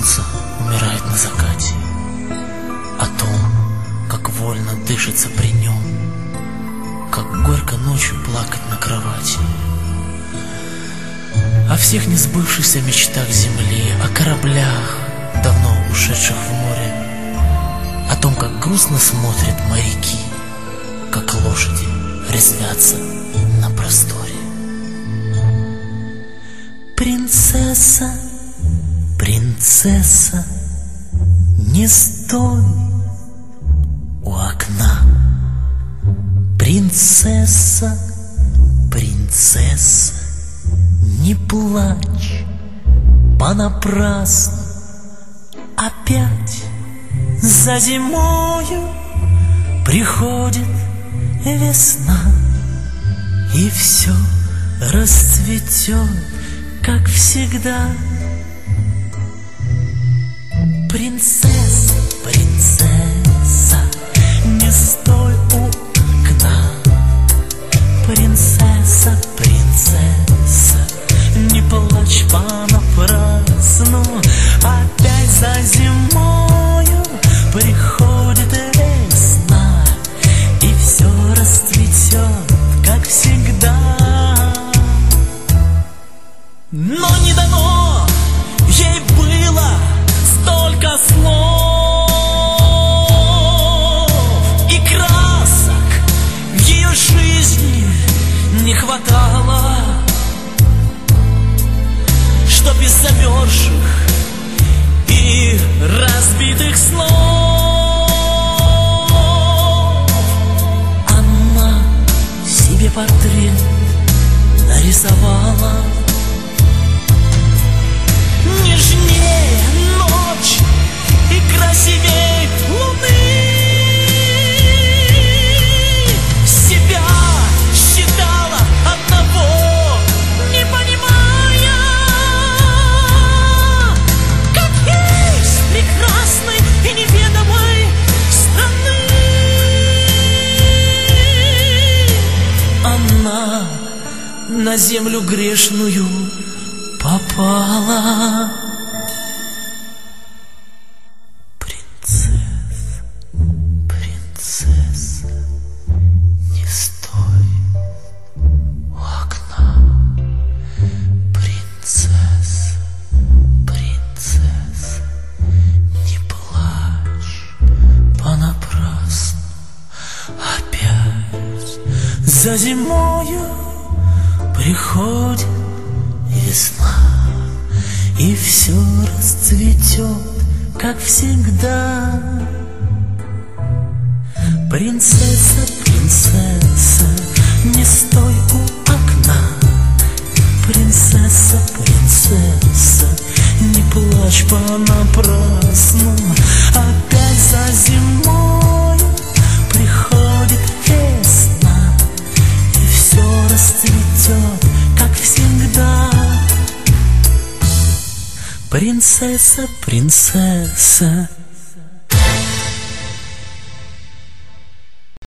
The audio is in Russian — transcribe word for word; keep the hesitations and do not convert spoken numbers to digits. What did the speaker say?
солнце умирает на закате, о том, как вольно дышится при нем, как горько ночью плакать на кровати, о всех несбывшихся мечтах земли, о кораблях, давно ушедших в море, о том, как грустно смотрят моряки, как лошади резвятся на просторе. Принцесса, принцесса, не стой у окна. Принцесса, принцесса, не плачь понапрасну. Опять за зимою приходит весна, и все расцветет, как всегда. Принцесса, принцесса, не стой у окна. Принцесса, принцесса, не плачь понапрасну. Опять за зимою приходит весна, и все расцветет, как всегда. Но не дано ей было столько слов и красок в ее жизни не хватало, что без замерзших и разбитых снов она себе портрет нарисовала. Нежнее ночь и красивей луны. Себя считала одного, не понимая, как есть прекрасной и неведомой страны. Она на землю грешную попала. Принцесса, принцесса, не стой у окна. Принцесса, принцесса, не плачь понапрасну. Опять за зимою приходит весна, и все расцветет, как всегда. Принцесса, принцесса, не стой у окна. Принцесса, принцесса, не плачь понапрасну. Опять за зимою приходит весна, и все расцветет, как всегда. Принцесса, принцесса,